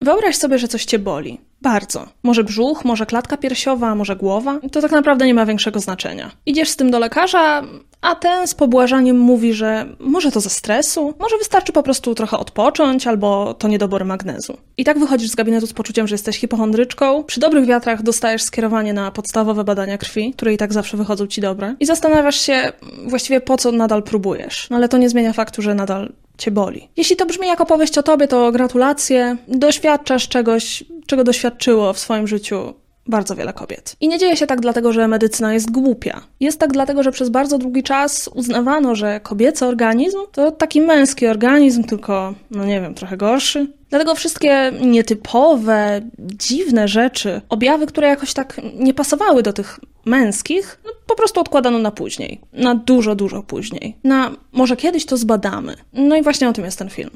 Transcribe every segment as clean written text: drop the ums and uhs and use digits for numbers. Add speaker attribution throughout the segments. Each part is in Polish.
Speaker 1: Wyobraź sobie, że coś cię boli. Bardzo. Może brzuch, może klatka piersiowa, może głowa. To tak naprawdę nie ma większego znaczenia. Idziesz z tym do lekarza, a ten z pobłażaniem mówi, że może to ze stresu, może wystarczy po prostu trochę odpocząć, albo to niedobór magnezu. I tak wychodzisz z gabinetu z poczuciem, że jesteś hipochondryczką. Przy dobrych wiatrach dostajesz skierowanie na podstawowe badania krwi, które i tak zawsze wychodzą ci dobre. I zastanawiasz się właściwie po co nadal próbujesz. No ale to nie zmienia faktu, że nadal cię boli. Jeśli to brzmi jak opowieść o tobie, to gratulacje. Doświadczasz czegoś, czego doświadczyło w swoim życiu bardzo wiele kobiet. I nie dzieje się tak dlatego, że medycyna jest głupia. Jest tak dlatego, że przez bardzo długi czas uznawano, że kobiecy organizm to taki męski organizm, tylko, no nie wiem, trochę gorszy. Dlatego wszystkie nietypowe, dziwne rzeczy, objawy, które jakoś tak nie pasowały do tych męskich, no po prostu odkładano na później. Na dużo, dużo później. Na może kiedyś to zbadamy. No i właśnie o tym jest ten film.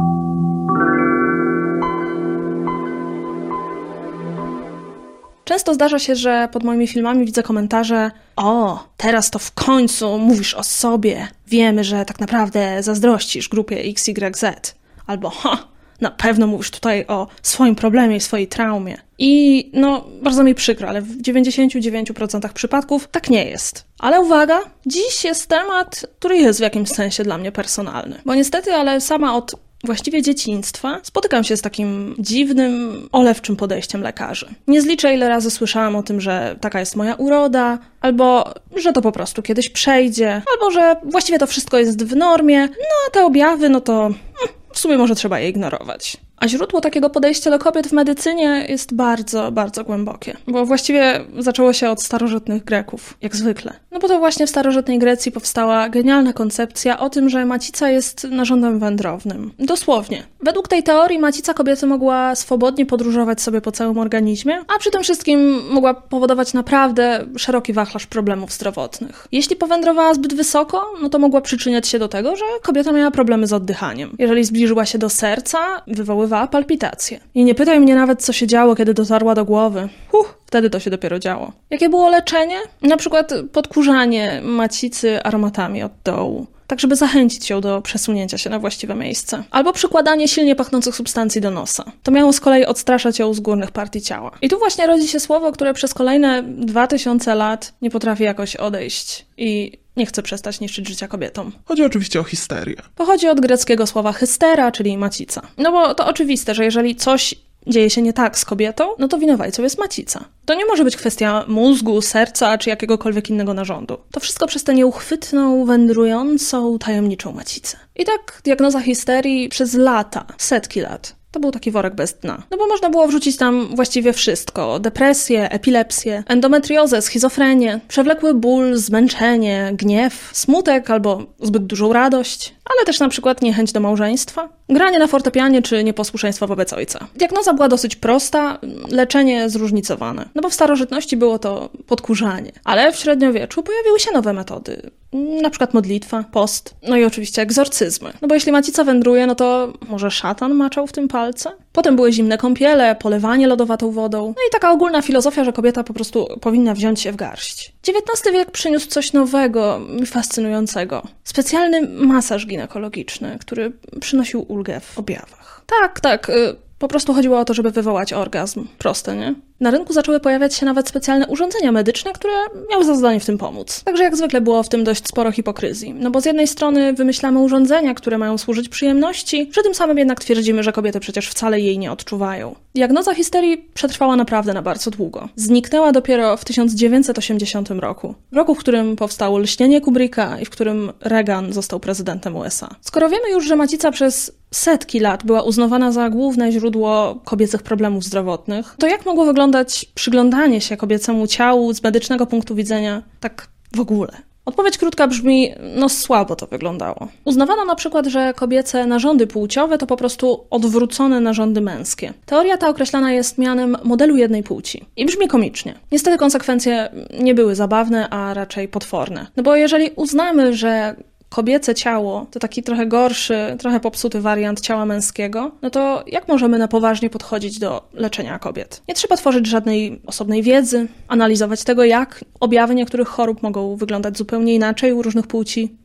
Speaker 1: Często zdarza się, że pod moimi filmami widzę komentarze: o, teraz to w końcu mówisz o sobie. Wiemy, że tak naprawdę zazdrościsz grupie XYZ. Albo na pewno mówisz tutaj o swoim problemie i swojej traumie. I no, bardzo mi przykro, ale w 99% przypadków tak nie jest. Ale uwaga, dziś jest temat, który jest w jakimś sensie dla mnie personalny. Bo niestety, ale sama od właściwie dzieciństwa spotykam się z takim dziwnym, olewczym podejściem lekarzy. Nie zliczę, ile razy słyszałam o tym, że taka jest moja uroda, albo że to po prostu kiedyś przejdzie, albo że właściwie to wszystko jest w normie, no a te objawy, no to w sumie może trzeba je ignorować. A źródło takiego podejścia do kobiet w medycynie jest bardzo, bardzo głębokie. Bo właściwie zaczęło się od starożytnych Greków, jak zwykle. No bo to właśnie w starożytnej Grecji powstała genialna koncepcja o tym, że macica jest narządem wędrownym. Dosłownie. Według tej teorii macica kobiety mogła swobodnie podróżować sobie po całym organizmie, a przy tym wszystkim mogła powodować naprawdę szeroki wachlarz problemów zdrowotnych. Jeśli powędrowała zbyt wysoko, no to mogła przyczyniać się do tego, że kobieta miała problemy z oddychaniem. Jeżeli zbliżyła się do serca, wywoływała palpitacje. I nie pytaj mnie nawet, co się działo, kiedy dotarła do głowy. Wtedy to się dopiero działo. Jakie było leczenie? Na przykład podkurzanie macicy aromatami od dołu, tak żeby zachęcić ją do przesunięcia się na właściwe miejsce. Albo przykładanie silnie pachnących substancji do nosa. To miało z kolei odstraszać ją z górnych partii ciała. I tu właśnie rodzi się słowo, które przez kolejne 2000 lat nie potrafi jakoś odejść i nie chce przestać niszczyć życia kobietom.
Speaker 2: Chodzi oczywiście o histerię.
Speaker 1: Pochodzi od greckiego słowa hystera, czyli macica. No bo to oczywiste, że jeżeli coś dzieje się nie tak z kobietą, no to winowajcą jest macica. To nie może być kwestia mózgu, serca czy jakiegokolwiek innego narządu. To wszystko przez tę nieuchwytną, wędrującą, tajemniczą macicę. I tak diagnoza histerii przez lata, setki lat. To był taki worek bez dna. No bo można było wrzucić tam właściwie wszystko. Depresję, epilepsję, endometriozę, schizofrenię, przewlekły ból, zmęczenie, gniew, smutek albo zbyt dużą radość, ale też na przykład niechęć do małżeństwa, granie na fortepianie czy nieposłuszeństwo wobec ojca. Diagnoza była dosyć prosta, leczenie zróżnicowane. No bo w starożytności było to podkurzanie. Ale w średniowieczu pojawiły się nowe metody. Na przykład modlitwa, post, no i oczywiście egzorcyzmy. No bo jeśli macica wędruje, no to może szatan maczał w tym palce? Potem były zimne kąpiele, polewanie lodowatą wodą. No i taka ogólna filozofia, że kobieta po prostu powinna wziąć się w garść. XIX wiek przyniósł coś nowego i fascynującego. Specjalny masaż ginekologiczny, który przynosił ulgę w objawach. Tak, po prostu chodziło o to, żeby wywołać orgazm. Proste, nie? Na rynku zaczęły pojawiać się nawet specjalne urządzenia medyczne, które miały za zadanie w tym pomóc. Także jak zwykle było w tym dość sporo hipokryzji. No bo z jednej strony wymyślamy urządzenia, które mają służyć przyjemności, przy tym samym jednak twierdzimy, że kobiety przecież wcale jej nie odczuwają. Diagnoza histerii przetrwała naprawdę na bardzo długo. Zniknęła dopiero w 1980 roku. W roku, w którym powstało Lśnienie Kubricka i w którym Reagan został prezydentem USA. Skoro wiemy już, że macica przez setki lat była uznawana za główne źródło kobiecych problemów zdrowotnych, to jak mogło wyglądać przyglądanie się kobiecemu ciału z medycznego punktu widzenia tak w ogóle? Odpowiedź krótka brzmi, no słabo to wyglądało. Uznawano na przykład, że kobiece narządy płciowe to po prostu odwrócone narządy męskie. Teoria ta określana jest mianem modelu jednej płci. I brzmi komicznie. Niestety konsekwencje nie były zabawne, a raczej potworne. No bo jeżeli uznamy, że kobiece ciało to taki trochę gorszy, trochę popsuty wariant ciała męskiego, no to jak możemy na poważnie podchodzić do leczenia kobiet? Nie trzeba tworzyć żadnej osobnej wiedzy, analizować tego, jak objawy niektórych chorób mogą wyglądać zupełnie inaczej u różnych płci.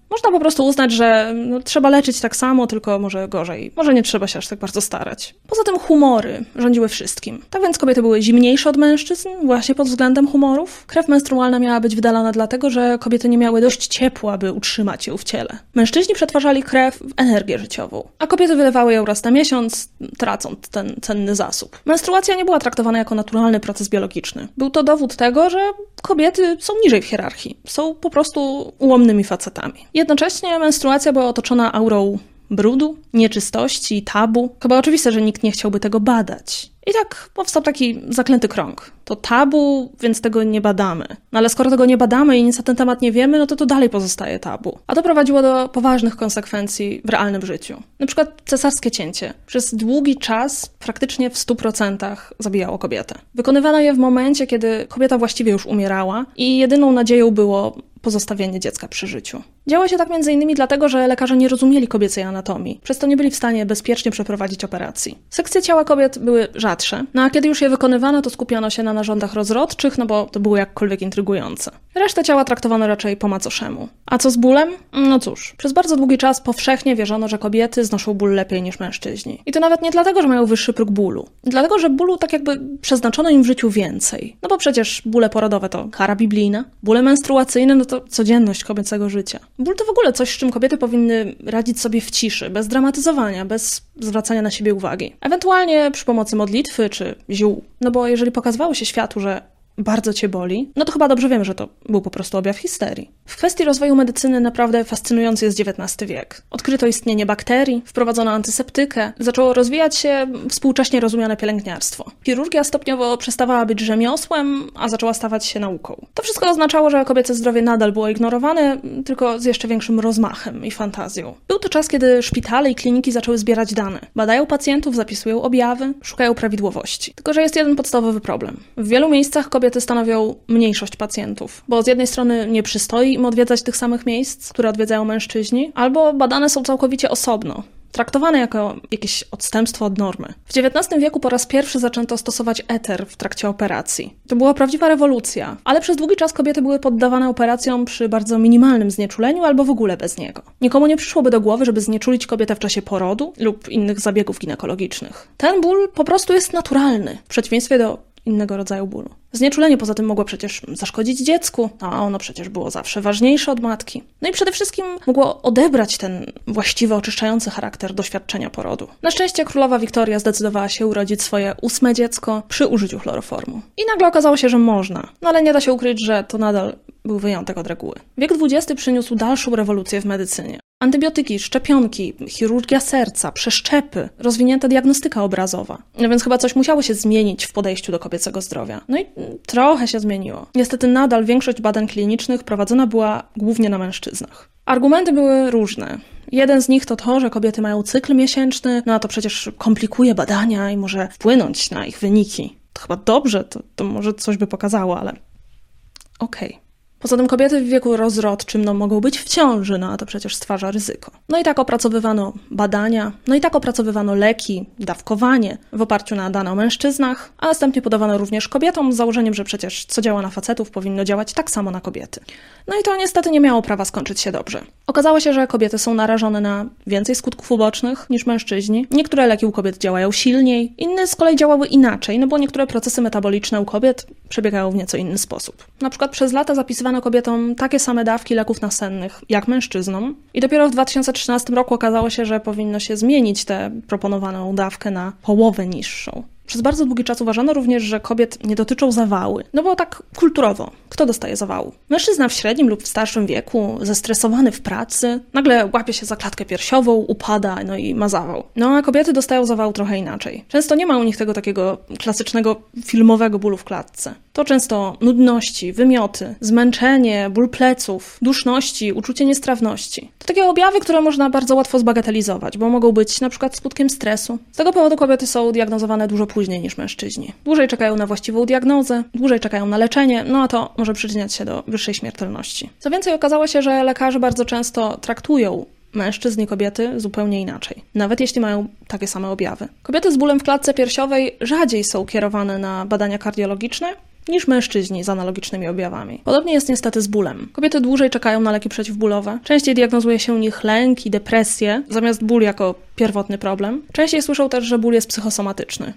Speaker 1: Można po prostu uznać, że trzeba leczyć tak samo, tylko może gorzej. Może nie trzeba się aż tak bardzo starać. Poza tym humory rządziły wszystkim. Tak więc kobiety były zimniejsze od mężczyzn, właśnie pod względem humorów. Krew menstrualna miała być wydalana dlatego, że kobiety nie miały dość ciepła, by utrzymać ją w ciele. Mężczyźni przetwarzali krew w energię życiową, a kobiety wylewały ją raz na miesiąc, tracąc ten cenny zasób. Menstruacja nie była traktowana jako naturalny proces biologiczny. Był to dowód tego, że kobiety są niżej w hierarchii. Są po prostu ułomnymi facetami. Jednocześnie menstruacja była otoczona aurą brudu, nieczystości, tabu. Chyba oczywiste, że nikt nie chciałby tego badać. I tak powstał taki zaklęty krąg. To tabu, więc tego nie badamy. No ale skoro tego nie badamy i nic na ten temat nie wiemy, no to dalej pozostaje tabu. A to prowadziło do poważnych konsekwencji w realnym życiu. Na przykład cesarskie cięcie. Przez długi czas, praktycznie w 100% zabijało kobietę. Wykonywano je w momencie, kiedy kobieta właściwie już umierała i jedyną nadzieją było pozostawienie dziecka przy życiu. Działo się tak m.in. dlatego, że lekarze nie rozumieli kobiecej anatomii, przez to nie byli w stanie bezpiecznie przeprowadzić operacji. Sekcje ciała kobiet były rzadsze, no a kiedy już je wykonywano, to skupiano się na narządach rozrodczych, no bo to było jakkolwiek intrygujące. Resztę ciała traktowano raczej po macoszemu. A co z bólem? No cóż, przez bardzo długi czas powszechnie wierzono, że kobiety znoszą ból lepiej niż mężczyźni. I to nawet nie dlatego, że mają wyższy próg bólu. Dlatego, że bólu tak jakby przeznaczono im w życiu więcej. No bo przecież bóle porodowe to kara biblijna, bóle menstruacyjne no to codzienność kobiecego życia. Ból to w ogóle coś, z czym kobiety powinny radzić sobie w ciszy, bez dramatyzowania, bez zwracania na siebie uwagi. Ewentualnie przy pomocy modlitwy czy ziół. No bo jeżeli pokazywało się światu, że bardzo cię boli, no to chyba dobrze wiemy, że to był po prostu objaw histerii. W kwestii rozwoju medycyny naprawdę fascynujący jest XIX wiek. Odkryto istnienie bakterii, wprowadzono antyseptykę, zaczęło rozwijać się współcześnie rozumiane pielęgniarstwo. Chirurgia stopniowo przestawała być rzemiosłem, a zaczęła stawać się nauką. To wszystko oznaczało, że kobiece zdrowie nadal było ignorowane, tylko z jeszcze większym rozmachem i fantazją. Był to czas, kiedy szpitale i kliniki zaczęły zbierać dane. Badają pacjentów, zapisują objawy, szukają prawidłowości. Tylko że jest jeden podstawowy problem. W wielu miejscach kobiety stanowią mniejszość pacjentów, bo z jednej strony nie przystoi im odwiedzać tych samych miejsc, które odwiedzają mężczyźni, albo badane są całkowicie osobno, traktowane jako jakieś odstępstwo od normy. W XIX wieku po raz pierwszy zaczęto stosować eter w trakcie operacji. To była prawdziwa rewolucja, ale przez długi czas kobiety były poddawane operacjom przy bardzo minimalnym znieczuleniu albo w ogóle bez niego. Nikomu nie przyszłoby do głowy, żeby znieczulić kobietę w czasie porodu lub innych zabiegów ginekologicznych. Ten ból po prostu jest naturalny, w przeciwieństwie do innego rodzaju bólu. Znieczulenie poza tym mogło przecież zaszkodzić dziecku, a ono przecież było zawsze ważniejsze od matki. No i przede wszystkim mogło odebrać ten właściwy, oczyszczający charakter doświadczenia porodu. Na szczęście królowa Wiktoria zdecydowała się urodzić swoje 8. dziecko przy użyciu chloroformu. I nagle okazało się, że można. No ale nie da się ukryć, że to nadal był wyjątek od reguły. Wiek XX przyniósł dalszą rewolucję w medycynie. Antybiotyki, szczepionki, chirurgia serca, przeszczepy, rozwinięta diagnostyka obrazowa. No więc chyba coś musiało się zmienić w podejściu do kobiecego zdrowia. No i trochę się zmieniło. Niestety nadal większość badań klinicznych prowadzona była głównie na mężczyznach. Argumenty były różne. Jeden z nich to to, że kobiety mają cykl miesięczny, no a to przecież komplikuje badania i może wpłynąć na ich wyniki. To chyba dobrze, to może coś by pokazało, ale okej. Poza tym kobiety w wieku rozrodczym mogą być w ciąży, no a to przecież stwarza ryzyko. No i tak opracowywano badania, no i tak opracowywano leki, dawkowanie w oparciu na dane o mężczyznach, a następnie podawano również kobietom z założeniem, że przecież co działa na facetów powinno działać tak samo na kobiety. No i to niestety nie miało prawa skończyć się dobrze. Okazało się, że kobiety są narażone na więcej skutków ubocznych niż mężczyźni. Niektóre leki u kobiet działają silniej, inne z kolei działały inaczej, no bo niektóre procesy metaboliczne u kobiet przebiegają w nieco inny sposób. Na przykład przez lata zapisywano kobietom takie same dawki leków nasennych jak mężczyznom i dopiero w 2013 roku okazało się, że powinno się zmienić tę proponowaną dawkę na połowę niższą. Przez bardzo długi czas uważano również, że kobiet nie dotyczą zawały. No bo tak kulturowo, kto dostaje zawału? Mężczyzna w średnim lub w starszym wieku, zestresowany w pracy, nagle łapie się za klatkę piersiową, upada, no i ma zawał. No a kobiety dostają zawału trochę inaczej. Często nie ma u nich tego takiego klasycznego filmowego bólu w klatce. To często nudności, wymioty, zmęczenie, ból pleców, duszności, uczucie niestrawności. To takie objawy, które można bardzo łatwo zbagatelizować, bo mogą być na przykład skutkiem stresu. Z tego powodu kobiety są diagnozowane dużo później niż mężczyźni. Dłużej czekają na właściwą diagnozę, dłużej czekają na leczenie, no a to może przyczyniać się do wyższej śmiertelności. Co więcej, okazało się, że lekarze bardzo często traktują mężczyzn i kobiety zupełnie inaczej, nawet jeśli mają takie same objawy. Kobiety z bólem w klatce piersiowej rzadziej są kierowane na badania kardiologiczne, niż mężczyźni z analogicznymi objawami. Podobnie jest niestety z bólem. Kobiety dłużej czekają na leki przeciwbólowe. Częściej diagnozuje się u nich lęk i depresję, zamiast ból jako pierwotny problem. Częściej słyszą też, że ból jest psychosomatyczny.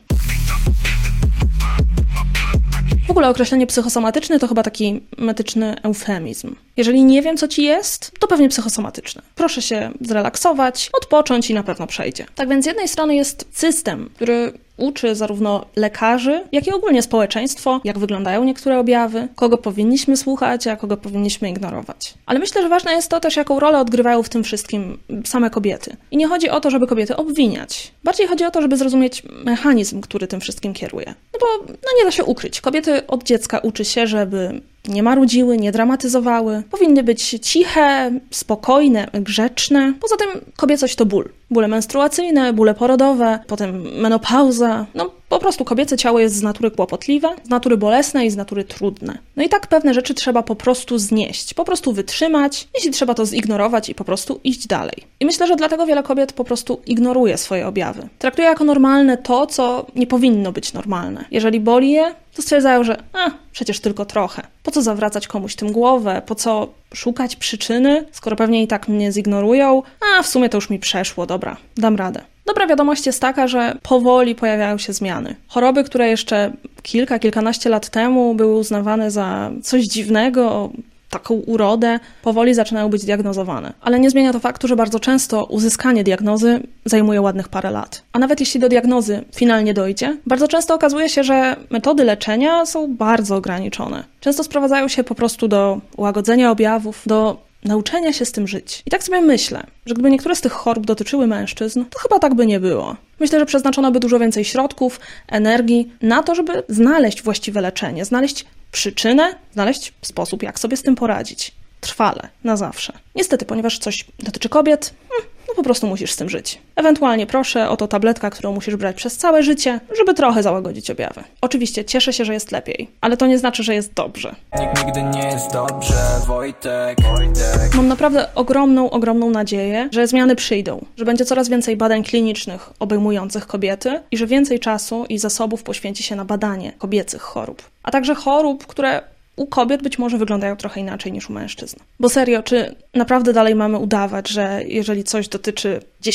Speaker 1: W ogóle określenie psychosomatyczny to chyba taki medyczny eufemizm. Jeżeli nie wiem, co ci jest, to pewnie psychosomatyczne. Proszę się zrelaksować, odpocząć i na pewno przejdzie. Tak więc z jednej strony jest system, który uczy zarówno lekarzy, jak i ogólnie społeczeństwo, jak wyglądają niektóre objawy, kogo powinniśmy słuchać, a kogo powinniśmy ignorować. Ale myślę, że ważne jest to też, jaką rolę odgrywają w tym wszystkim same kobiety. I nie chodzi o to, żeby kobiety obwiniać. Bardziej chodzi o to, żeby zrozumieć mechanizm, który tym wszystkim kieruje. No bo nie da się ukryć. Kobiety od dziecka uczy się, żeby nie marudziły, nie dramatyzowały. Powinny być ciche, spokojne, grzeczne. Poza tym kobiecość to ból. Bóle menstruacyjne, bóle porodowe, potem menopauza. No po prostu kobiece ciało jest z natury kłopotliwe, z natury bolesne i z natury trudne. No i tak pewne rzeczy trzeba po prostu znieść, po prostu wytrzymać, jeśli trzeba to zignorować i po prostu iść dalej. I myślę, że dlatego wiele kobiet po prostu ignoruje swoje objawy. Traktuje jako normalne to, co nie powinno być normalne. Jeżeli boli je, to stwierdzają, że przecież tylko trochę. Po co zawracać komuś tym głowę? Po co szukać przyczyny, skoro pewnie i tak mnie zignorują? W sumie to już mi przeszło, dobra, dam radę. Dobra wiadomość jest taka, że powoli pojawiają się zmiany. Choroby, które jeszcze kilkanaście lat temu były uznawane za coś dziwnego, taką urodę, powoli zaczynają być diagnozowane. Ale nie zmienia to faktu, że bardzo często uzyskanie diagnozy zajmuje ładnych parę lat. A nawet jeśli do diagnozy finalnie dojdzie, bardzo często okazuje się, że metody leczenia są bardzo ograniczone. Często sprowadzają się po prostu do łagodzenia objawów, do nauczenia się z tym żyć. I tak sobie myślę, że gdyby niektóre z tych chorób dotyczyły mężczyzn, to chyba tak by nie było. Myślę, że przeznaczono by dużo więcej środków, energii na to, żeby znaleźć właściwe leczenie, znaleźć przyczynę, znaleźć sposób, jak sobie z tym poradzić. Trwale, na zawsze. Niestety, ponieważ coś dotyczy kobiet, no po prostu musisz z tym żyć. Ewentualnie proszę o to tabletka, którą musisz brać przez całe życie, żeby trochę załagodzić objawy. Oczywiście cieszę się, że jest lepiej, ale to nie znaczy, że jest dobrze.
Speaker 2: Nigdy nie jest dobrze, Wojtek.
Speaker 1: Mam naprawdę ogromną nadzieję, że zmiany przyjdą, że będzie coraz więcej badań klinicznych obejmujących kobiety i że więcej czasu i zasobów poświęci się na badanie kobiecych chorób, a także chorób, które u kobiet być może wyglądają trochę inaczej niż u mężczyzn. Bo serio, czy naprawdę dalej mamy udawać, że jeżeli coś dotyczy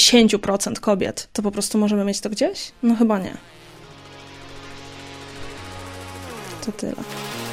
Speaker 1: 10% kobiet, to po prostu możemy mieć to gdzieś? No chyba nie. To tyle.